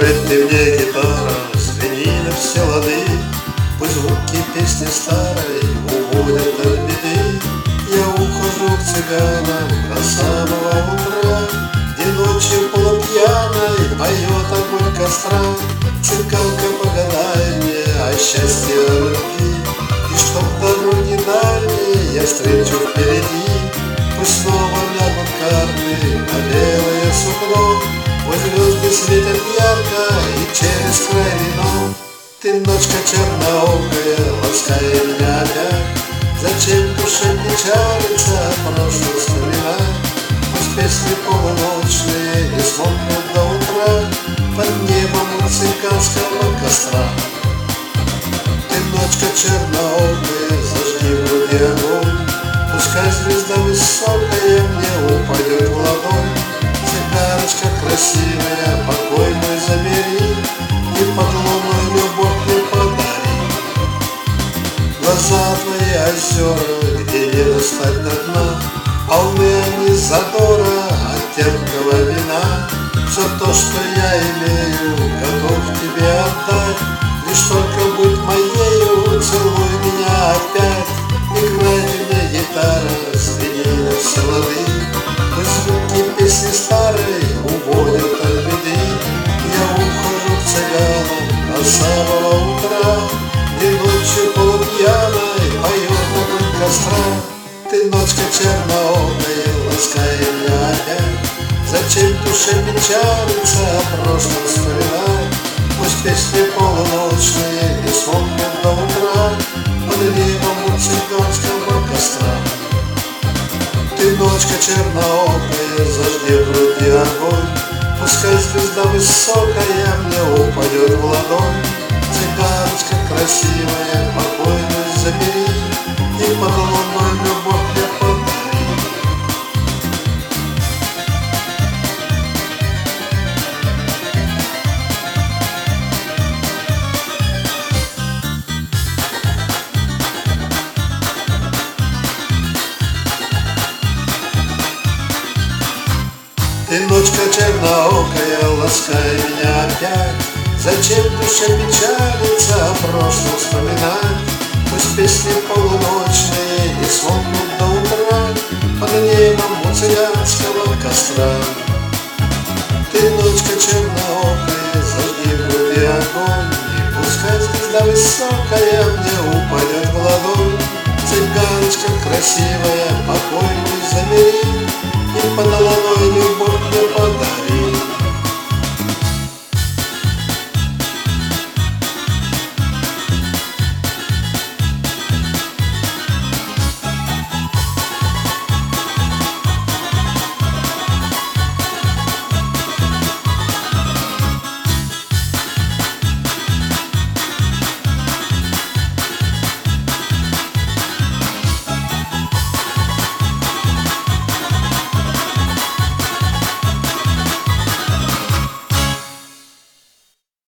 Сыграть ты мне, гитара, звени на все лады. Пусть звуки песни старой уводят от беды. Я ухожу к цыганам до самого утра, где ночью полупьяной поет огонь костра. Цыганка, погадай мне о счастье, о любви, и чтоб дороги дальние я встречу впереди. Пусть снова лягут карты на белое сукно, пусть звезды светят ярко и через край вино. Ты, ночка черноокая, ласкай меня опять. Зачем душе печалиться, прошлое вспоминать? Пусть песни полуночные не смолкнут до утра под небом у цыганского костра. Ты, ночка черноокая, зажги в груди огонь, пускай звезда высокая мне упадет в ладонь. Цыганочка красивая, покой мой забери, и под луной любовь мне подари. Глаза твои озера, где не достать до дна, полны они задора от терпкого вина. Все то, что я имею, готов тебе отдать, лишь только будь моею, целуй меня опять. Играй мне, гитара, звени на все лады. Пусть звуки песни старой уводят от беды. Я ухожу к цыганам до самого утра, где ночью полупьяной поет огонь костра. Ты, ночка черноокая, ласкай меня опять. Зачем душе печалиться, о прошлом вспоминать? Пусть песни полуночные не смолкнут до утра под небом у цыганского костра. Ты, ночка черноокая, зажги в груди огонь, пускай звезда высокая мне упадет в ладонь. Цыганочка красивая, покойную забери, и под луной любовь мне подари. Ты, ночка черноокая, ласкай меня опять. Зачем душе печалиться, о прошлом вспоминать? Пусть песни полуночные не смолкнут до утра под небом у цыганского костра. Ты, ночка черноокая, зажги в груди огонь, и пускай звезда высокая мне упадет в ладонь. Цыганочка красивая,